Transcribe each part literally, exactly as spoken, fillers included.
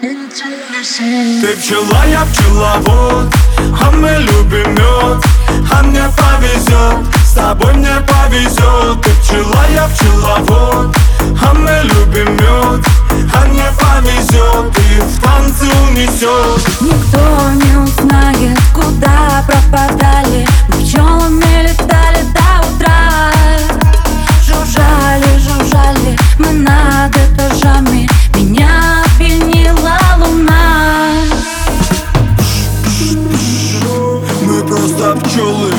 Ты пчела, я пчеловод, а мы любим мед, а мне повезет, с тобой мне повезет. Ты пчела, я пчеловод, а мы любим мед, а мне повезет, и в танцы унесет. Никто не узнает, куда пропадали, мы пчелами летали до утра. Жужжали, жужжали мы над этажами, меня пьянила луна. Мы просто пчелы,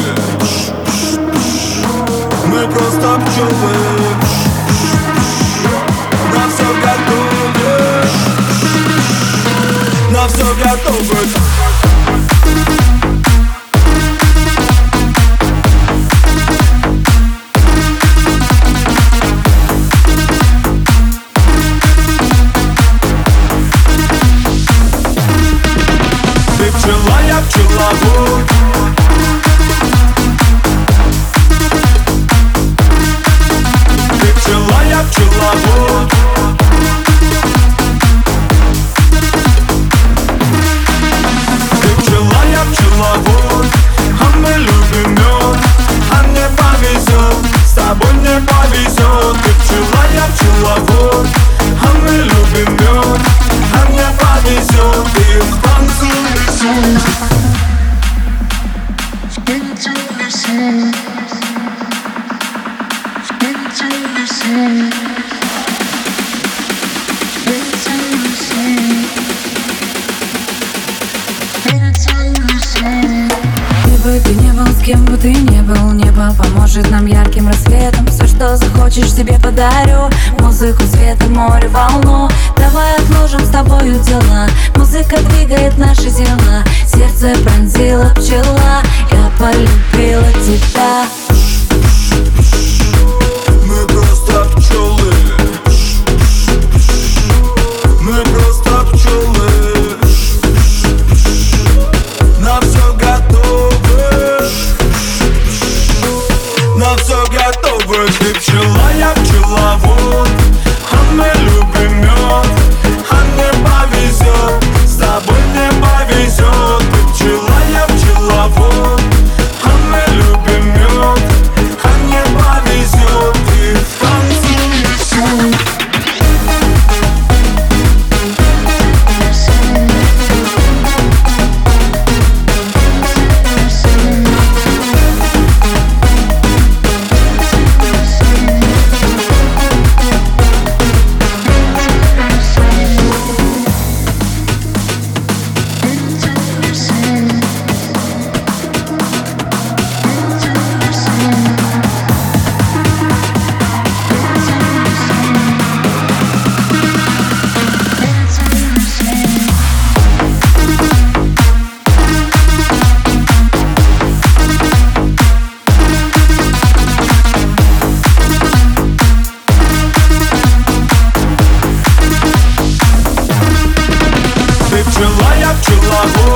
мы просто пчелы, на все готовы, на все готовы. Ты пчела, я пчеловод, ты пчела, я пчеловод, ты пчела, я пчеловод, а мы любим мед, а мне повезет, с тобой мне повезет. Ты пчела, я пчеловод, а мы любим мед, а мне повезет, и в танцы унесет. Где бы ты не был, с кем бы ты не был, небо поможет нам ярким рассветом. Все, что захочешь, тебе подарю. Музыку, свет и море, волну. Давай отложим с тобою дела. Музыка двигает наши тела. Сердце пронзила пчела, я полюбила тебя. Мы просто пчелы, мы просто пчелы, на все готовы, на все готовы. Ты пчела, я пчеловод, а мы любим мед, а мне повезет, с тобой мне повезет. Ты пчела, я пчеловод, а мы любим мед, а мне повезет, и в танцы унесет. Ты пчела, я пчеловод,